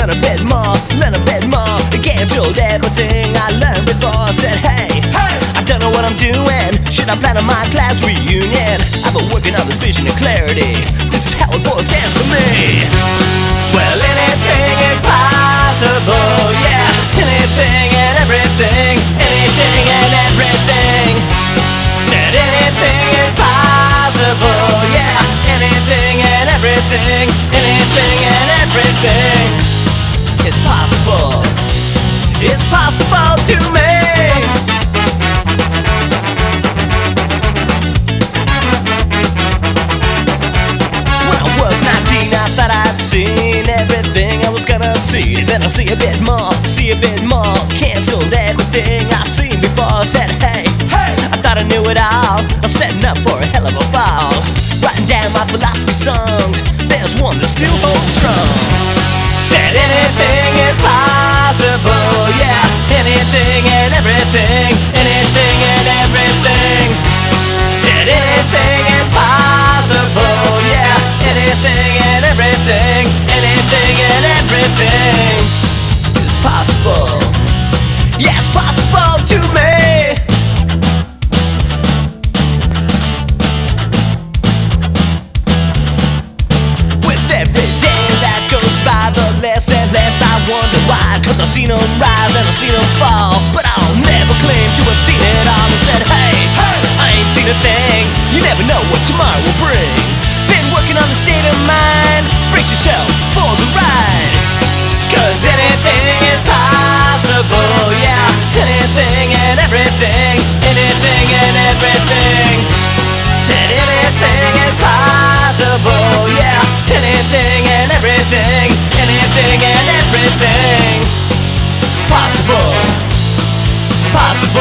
learn a bit more, learn a bit more. Canceled everything I learned before. I said, hey, I don't know what I'm doing. Should I plan on my class reunion? I've been working on this vision and clarity. This is how it boils down for me. Well, anything is possible, yeah. Anything and everything, anything and everything. Said anything is possible, yeah. Anything and everything, anything and everything is possible. It's possible to me. When I was 19, I thought I'd seen everything I was gonna see. Then I see a bit more, see a bit more. Canceled everything I've seen before. I said, hey, I thought I knew it all. I'm setting up for a hell of a fall. Writing down my philosophy songs. There's one that still holds strong. Said anything is possible, yeah. Anything and everything, anything and everything. Said anything is possible, yeah. Anything and everything, anything and everything is possible. Yeah, it's possible to me. With every day that goes by, the less and less I wonder why. Cause I've seen them rise and I've seen them fall, but I'll never claim to have seen it all. And said, hey, I ain't seen a thing. You never know what tomorrow will bring. Been working on the state of mind. Brace yourself for the ride. Cause anything is possible, yeah. Anything and everything, anything and everything. Said anything is possible, yeah. Anything and everything, anything and everything. It's possible, it's possible.